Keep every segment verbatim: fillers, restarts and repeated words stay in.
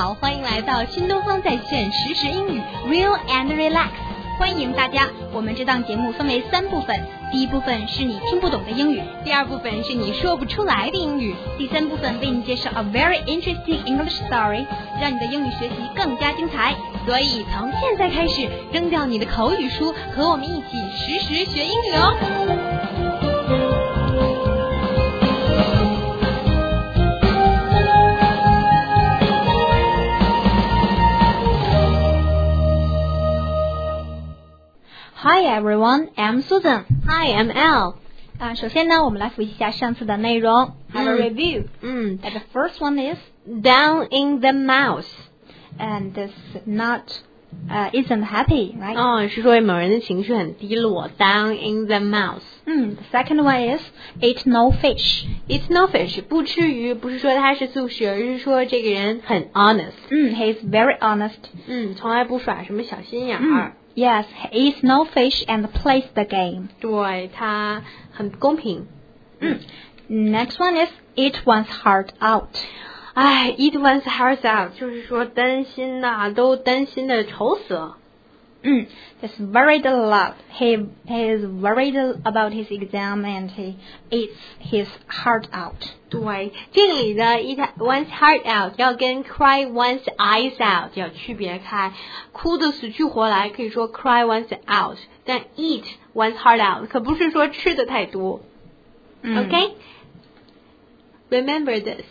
好，欢迎来到新东方在线实时英语 Real and Relax， 欢迎大家。我们这档节目分为三部分，第一部分是你听不懂的英语，第二部分是你说不出来的英语，第三部分为你介绍 a very interesting English story， 让你的英语学习更加精彩。所以从现在开始，扔掉你的口语书，和我们一起实时学英语哦。Hi everyone, I'm Susan. Hi, I'm Elle. 啊，首先呢，我们来复习一下上次的内容。Have a review. 嗯 And the first one is down in the mouth. and this not uh, isn't happy, right? 哦，是说某人的情绪很低落。Down in the mouth. 嗯 The second one is eat no fish. Eat no fish. 不吃鱼，不是说他是素食，而是说这个人很 honest. 嗯 He is very honest. 嗯，从来不耍什么小心眼嗯儿。 Yes, he eats no fish and plays the game. 对，他很公平。 嗯 Next one is eat one's heart out. 哎 ，eat one's heart out， 就是说担心呐、都担心的愁死了。 Mm, he's worried a lot. He he is worried about his exam and he eats his heart out. 对，这个里的 eat one's heart out 要跟 cry one's eyes out 要区别开。哭得死去活来可以说 cry one's out， 但 eat one's heart out 可不是说吃的太多。 Mm. OK? Remember this.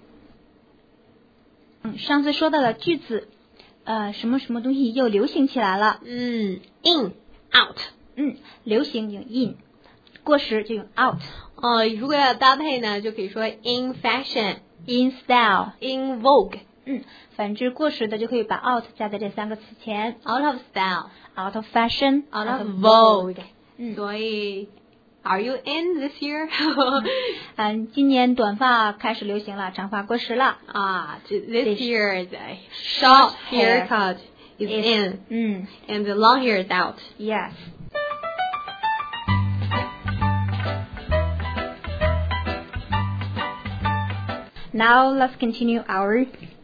嗯，上次说到的句子，呃，什么什么东西又流行起来了？ 嗯 in out 嗯，流行用 in， 过时就用 out。 哦，如果要搭配呢，就可以说 in fashion, in style。 in vogue, 嗯，反之过时的就可以把 out 加在这三个词前。 out of style, out of fashion, out of vogue. 嗯， 所以 are you in this year? 嗯，今年短发开始流行了，长发过时了。 啊，这 this This year the short hair haircut is is- in 嗯 and the long hair is out. Yes. Now let's continue our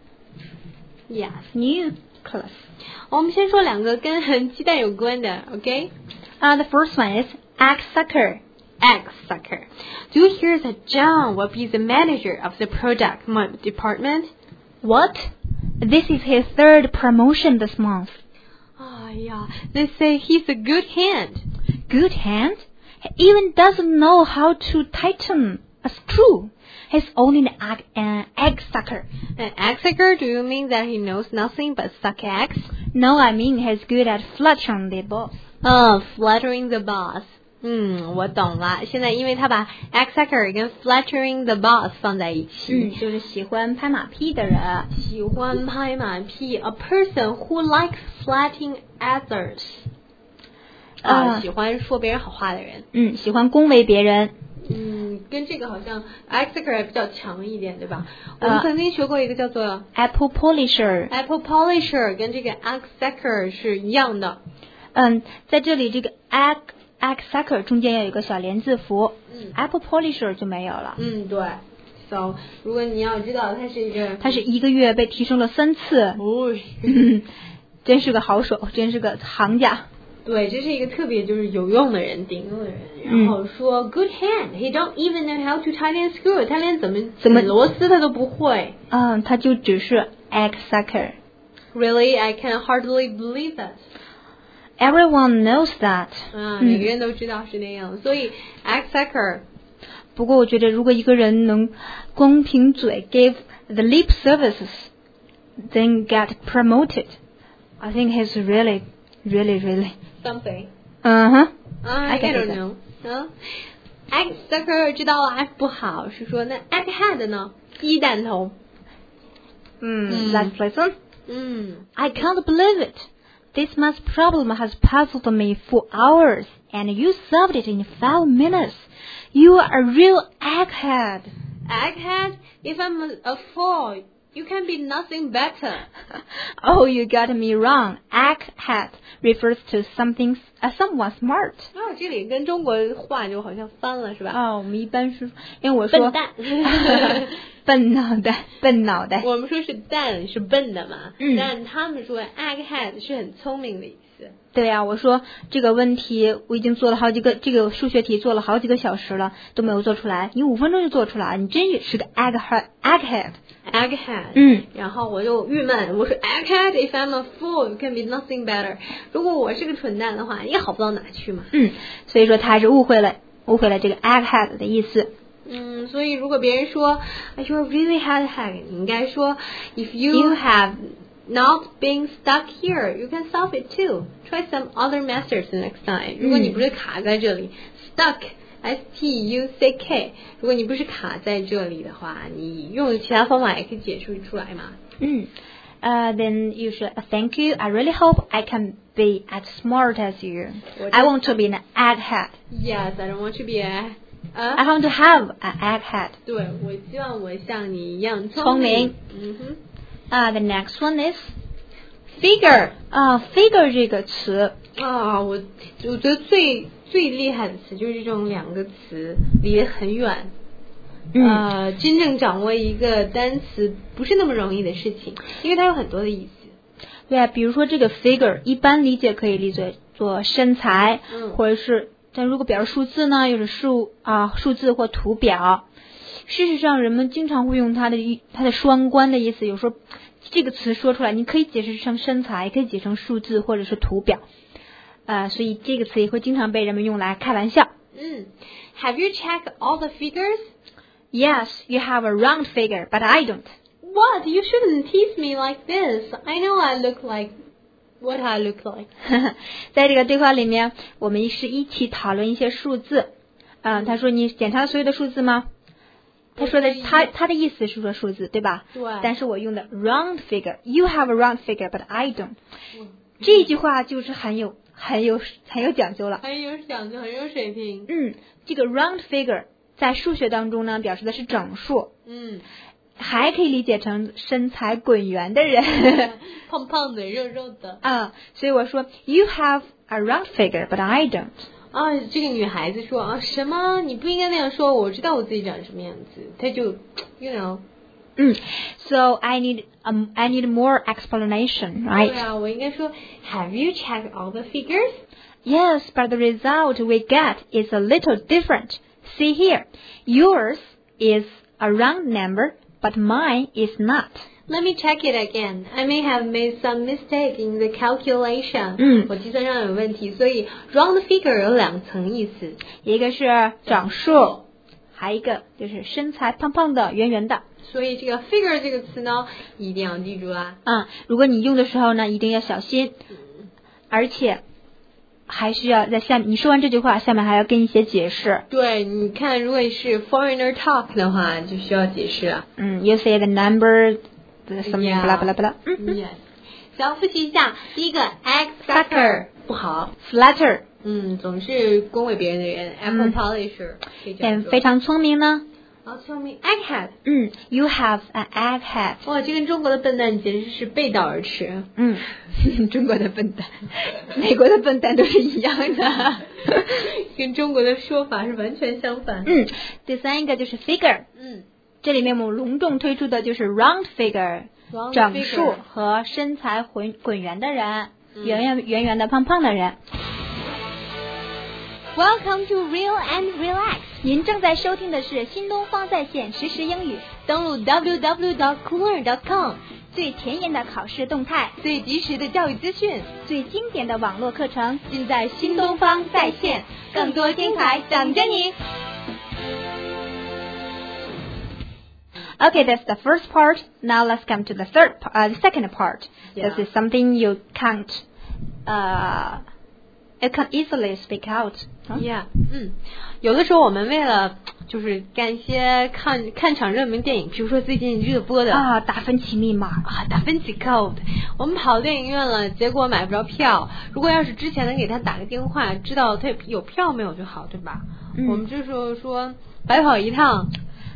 Yes. new class. 我们先说两个跟鸡蛋有关的 ，OK? Uh, the first one is egg sucker. Egg sucker. Do you hear that John will be the manager of the product department? What? This is his third promotion this month. 哎呀 they say he's a good hand. Good hand? He even doesn't know how to tighten a screw. He's only an egg, an egg sucker. An egg sucker? Do you mean that he knows nothing but suck eggs? No, I mean he's good at flattering the boss. 嗯 flattering the boss. 嗯，我懂了。现在因为他把 egg sucker 跟 flattering the boss 放在一起， 嗯，就是喜欢拍马屁的人。 喜欢拍马屁 a person who likes flattering others. 啊， 啊喜欢说别人好话的人。 嗯，喜欢恭维别人。 嗯，跟这个好像 egg sucker 比较强一点，对吧？我呃们曾经学过一个叫做 Apple polisher。 apple polisher， 跟这个 egg sucker 是一样的。 嗯，在这里这个 egg egg sucker 中间有一个小连字符。 嗯 Apple polisher 就没有了。 嗯，对。So， 如果你要知道它是一个， 他是一个月被提升了三次。 哦， 嗯，真是个好手，真是个行家。 对，这是一个特别就是有用的人，顶用的人。然后说、嗯、good hand，he don't even know how to tighten a screw， 他连怎么怎么螺丝他都不会。 嗯，他就只是 egg sucker。 Really, I can hardly believe that. Everyone knows that. 啊，每个人都知道是那样，所以 egg sucker。 不过我觉得，如果一个人能光凭嘴 give the lip services, then get promoted, I think he's really, really, really something. 嗯哼 I don't know. 啊 egg sucker 知道了，不好是说那 egg head 呢？鸡蛋头。 嗯 Let's listen. 嗯 I can't believe it. This math problem has puzzled me for hours, and you solved it in five minutes. You are a real egghead. egghead. If I'm a, a fool, You can be nothing better. Oh, you got me wrong. Egghead refers to something, uh, someone smart. 哦，这里跟中国话就好像翻了，是吧？ 哦，我们一般是因为我说笨蛋， 笨脑袋，笨脑袋。 我们说是蛋是笨的嘛， 嗯， 但他们说 egghead 是很聪明的意思。 对呀、啊，我说这个问题我已经做了好几个，这个数学题做了好几个小时了，都没有做出来。你五分钟就做出来，你真是个 egghead，egghead。 egghead， 嗯， 然后我就郁闷，我说 egghead if I'm a fool you can be nothing better。如果我是个蠢蛋的话，也好不到哪去嘛。 嗯，所以说他是误会了，误会了这个 egghead 的意思。 嗯，所以如果别人说 you're really egghead， 你应该说 if you, you have not been stuck here you can solve it too. Try some other methods next time。如果你不是卡在这里、嗯、stuck。S T U C K， 如果你不是卡在这里的话，你用其他方法也可以解释出来嘛。 嗯，呃、uh, ，then you should thank you. I really hope I can be as smart as you. I want to be an egghead. Yes, I don't want to be a. Uh, I want to have an egghead. 对，我希望我像你一样聪明。 嗯哼。 啊、uh, ，the next one is figure. 啊、uh, ，figure 这个词啊，我我觉得最。最厉害的词就是这种两个词离得很远，嗯、呃，真正掌握一个单词不是那么容易的事情，因为它有很多的意思。 对啊，比如说这个 figure， 一般理解可以理解做身材， 嗯， 或者是，但如果表示数字呢，又是数啊数字或图表。事实上，人们经常会用它的它的双关的意思，有时候这个词说出来，你可以解释成身材，也可以解释成数字或者是图表。呃，所以这个词也会经常被人们用来开玩笑。 嗯 ，Have you checked all the figures? Yes, you have a round figure, but I don't. What? You shouldn't tease me like this. I know I look like what I look like. 在这个对话里面，我们是一起讨论一些数字。嗯、呃，他说你检查了所有的数字吗？他说的他他的意思是说数字，对吧？ 对。 但是我用的 round figure, you have a round figure, but I don't. 嗯、这句话就是很有。很有很有讲究了， 很有讲究，很有水平。 嗯，这个 round figure 在数学当中呢，表示的是整数。 嗯， 还可以理解成身材滚圆的人， 胖胖的、肉肉的。 啊，所以我说 you have a round figure, but I don't. 啊，这个女孩子说啊，什么？你不应该那样说，我知道我自己长什么样子。她就 ，you know。 嗯 ，so I need um I need more explanation, right? 对啊，我应该说 Have you checked all the figures? Yes, but the result we get is a little different. See here, yours is a round number, but mine is not. Let me check it again. I may have made some mistake in the calculation. 嗯， 我计算上有问题，所以 round figure 有两层意思， 一个是整数，还一个就是身材胖胖的、圆圆的。 所以这个 figure 这个词呢，一定要记住啦。 嗯，如果你用的时候呢，一定要小心，而且还需要在下面，你说完这句话，下面还要跟一些解释。 对，你看，如果是 foreigner talk 的话，就需要解释了。 嗯 ，you say the number, something blah blah blah。嗯 ，yes。想要复习一下，第一个 egg sucker 不好 ，flatter， 嗯，总是恭维别人的人 ，apple polisher， 嗯，非常聪明呢。 好聪明 ，egghead。 嗯 ，you have an egghead。 哇，这跟中国的笨蛋简直是背道而驰。 嗯，中国的笨蛋，美国的笨蛋都是一样的， 跟中国的说法是完全相反。 嗯，第三一个就是 figure。 嗯， 这里面我们隆重推出的就是 round figure， 整数和身材滚滚圆的人，圆圆圆圆的胖胖的人。 Welcome to Real and Relax。 您正在收听的是新东方在线实时英语， 登录 w w w dot cooler dot com， 最前沿的考试动态， 最及时的教育资讯， 最经典的网络课程， 尽在新东方在线，更多精彩等着你。 Okay, that's the first part. Now let's come to the third, uh, the second part. Yeah. This is something you can't, uh, you can easily speak out. Huh? Yeah, 嗯，有的时候我们为了就是干一些看看场热门电影，比如说最近热播的啊，达芬奇密码啊，达芬奇 Code， 我们跑电影院了，结果买不着票。如果要是之前能给他打个电话，知道他有票没有就好，对吧？ 嗯、 我们这时候说白跑一趟。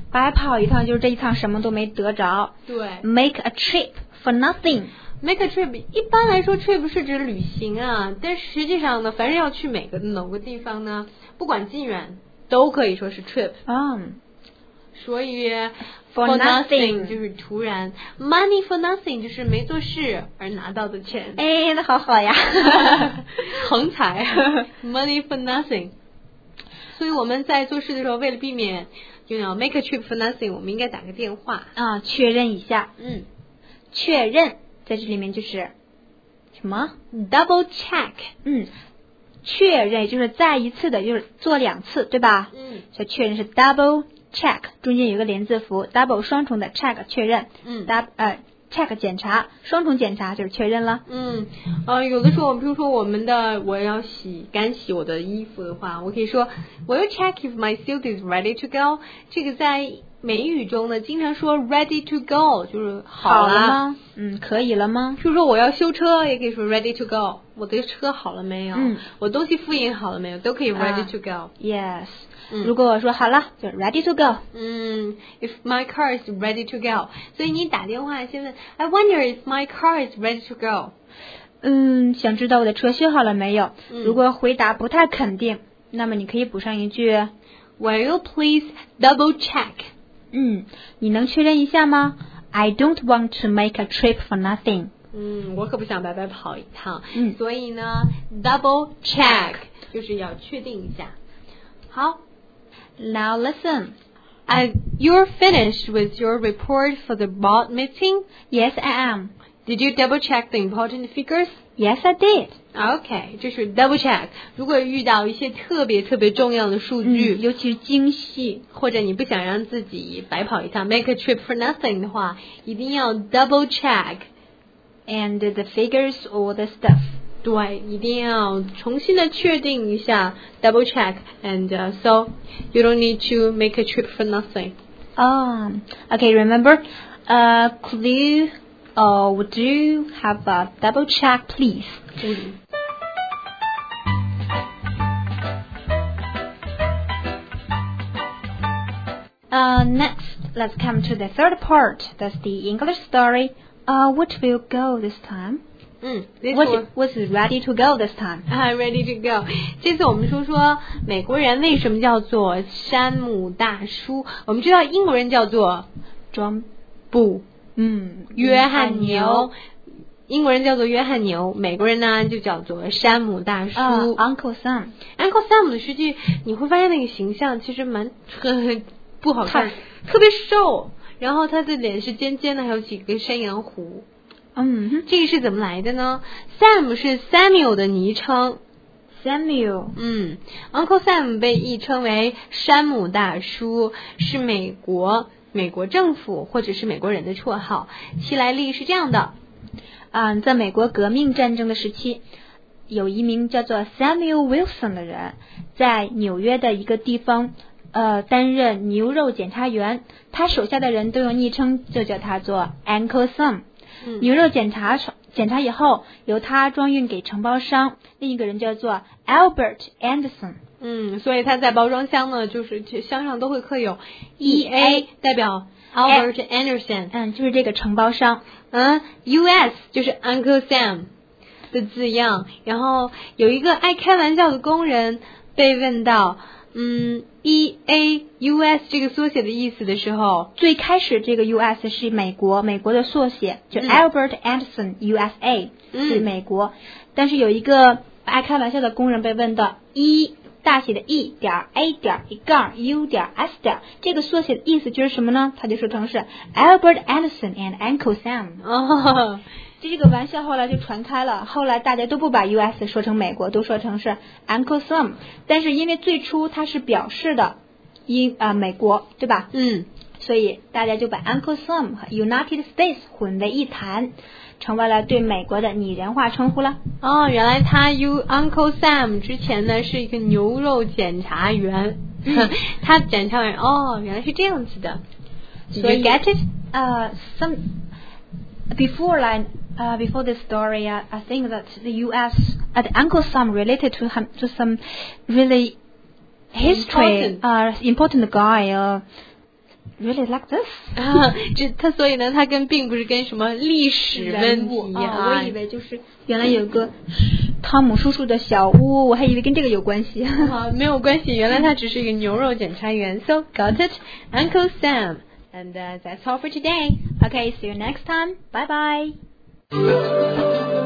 白跑一趟就是这一趟什么都没得着。 对 ，make a trip for nothing。make a trip 一般来说 trip 是指旅行啊，但实际上呢，凡是要去每个某个地方呢，不管近远都可以说是 trip。 嗯， 所以 for for nothing nothing 就是突然 ，money for nothing 就是没做事而拿到的钱。 哎，那好好呀， 横财，money for nothing。所以我们在做事的时候，为了避免 you know make a trip for nothing， 我们应该打个电话啊，确认一下。 嗯， 确认在这里面就是什么 double check。 嗯，确认就是再一次的，就是做两次，对吧？ 嗯， 所以确认是 double check， 中间有个连字符 double 双重的 check 确认。 嗯 ，double 呃 check 检查，双重检查就是确认了。 嗯，呃，有的时候，比如说我们的我要洗干洗我的衣服的话，我可以说 Will you check if my suit is ready to go？ 这个在美语中呢，经常说 ready to go， 就是好了吗？嗯，可以了吗？ 比如说我要修车，也可以说 ready to go。我的车好了没有？ 嗯， 我东西复印好了没有？都可以 ready to go。Yes。 嗯、如果我说好了，就 ready to go。 嗯 ，if my car is ready to go， 所以你打电话先问 I wonder if my car is ready to go。 嗯，想知道我的车修好了没有？ 嗯、 如果回答不太肯定，那么你可以补上一句 Will you please double check？ 嗯，你能确认一下吗 ？I don't want to make a trip for nothing。 嗯，我可不想白白跑一趟。 嗯， 所以呢 ，double check 就是要确定一下。好。 Now listen. Uh, you're finished with your report for the board meeting? Yes, I am. Did you double check the important figures? Yes, I did. Okay, 这是 double check. 如果遇到一些特别特别重要的数据， 嗯、尤其是精细， 或者你不想让自己白跑一趟 ，make a trip for nothing 的话，一定要 double check. And the figures or the stuff. 对，一定要重新的确定一下 double check and、uh, so you don't need to make a trip for nothing. Oh, okay, remember, uh, could you or would you have a double check, please? Mm-hmm. Uh, next, let's come to the third part. That's the English story. Uh, what will go this time? 嗯 ，What was ready to go this time? 啊 ，ready to go。这次我们说说美国人为什么叫做山姆大叔。我们知道英国人叫做庄不， 嗯， 约翰牛。英国人叫做约翰牛，美国人呢就叫做山姆大叔。 Uh, Uncle Sam。Uncle Sam 的实际你会发现那个形象其实蛮很不好看，特别瘦，然后他的脸是尖尖的，还有几个山羊胡。 嗯， 这个是怎么来的呢 ？Sam 是 Samuel 的昵称 ，Samuel， 嗯 ，Uncle Sam 被译称为山姆大叔，是美国美国政府或者是美国人的绰号。其来历是这样的， 嗯，在美国革命战争的时期，有一名叫做 Samuel Wilson 的人，在纽约的一个地方，呃，担任牛肉检查员，他手下的人都用昵称，就叫他做 Uncle Sam。 嗯、 牛肉检查检查以后，由他装运给承包商，另一个人叫做 Albert Anderson。 嗯，所以他在包装箱呢，就是箱上都会刻有 E A， 代表 Albert Anderson。 嗯，就是这个承包商。 嗯 ，U S 就是 Uncle Sam 的字样。然后有一个爱开玩笑的工人被问到，嗯 ，E A U S 这个缩写的意思的时候， 最开始这个 U S 是美国，美国的缩写，就 Albert Anderson U S A、嗯、是美国。但是有一个爱开玩笑的工人被问到 E 大写的 E 点 A 点一杠 U 点 S 点，这个缩写的意思就是什么呢？他就说成是 Albert Anderson and Uncle Sam。 哦。 这个玩笑后来就传开了，后来大家都不把 U S 说成美国，都说成是 Uncle Sam。但是因为最初它是表示的英啊、呃、美国，对吧？ 嗯， 所以大家就把 Uncle Sam 和 United States 混为一谈，成为了对美国的拟人化称呼了。 哦，原来他 U Uncle Sam 之前呢是一个牛肉检查员，嗯、他检查完哦，原来是这样子的。 所以 you get it？ 呃、uh, some before like Uh, before this story, uh, I think that the U S, uh, the Uncle Sam related to him, to some really history, important, uh, important guy, uh, really like this 啊，这他所以呢，他跟并不是跟什么历史问题啊、 啊， 我以为就是原来有个汤姆叔叔的小屋，我还以为跟这个有关系。 啊，没有关系，原来他只是一个牛肉检查员。So got it, Uncle Sam. And uh, that's all for today. Okay, see you next time. Bye bye.